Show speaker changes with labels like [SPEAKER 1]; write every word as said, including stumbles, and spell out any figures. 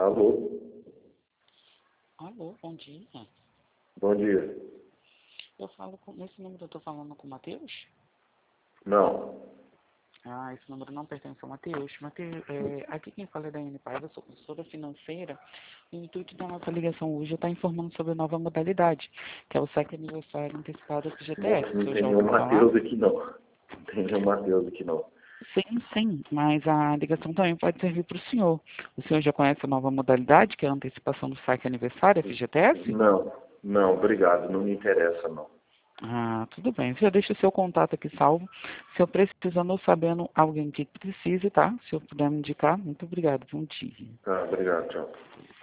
[SPEAKER 1] Alô?
[SPEAKER 2] Alô, bom dia.
[SPEAKER 1] Bom dia.
[SPEAKER 2] Eu falo com... Nesse número eu estou falando com o Matheus?
[SPEAKER 1] Não.
[SPEAKER 2] Ah, esse número não pertence ao Matheus. Matheus, é, aqui quem fala é da N Paiva, eu sou consultora financeira. O intuito da nossa ligação hoje é estar informando sobre a nova modalidade, que é o saque aniversário antecipado do F G T S.
[SPEAKER 1] Moço, não
[SPEAKER 2] Você
[SPEAKER 1] tem
[SPEAKER 2] já
[SPEAKER 1] nenhum
[SPEAKER 2] ouviu falar?
[SPEAKER 1] Matheus aqui não. Não tem nenhum Matheus aqui não.
[SPEAKER 2] Sim, sim, mas a ligação também pode servir para o senhor. O senhor já conhece a nova modalidade, que é a antecipação do saque aniversário, F G T S?
[SPEAKER 1] Não, não, obrigado. Não me interessa não.
[SPEAKER 2] Ah, tudo bem. Você já deixa o seu contato aqui salvo. Se eu precisando ou sabendo alguém que precise, tá? Se eu puder me indicar, muito obrigado. Bom dia.
[SPEAKER 1] Tá, obrigado, tchau.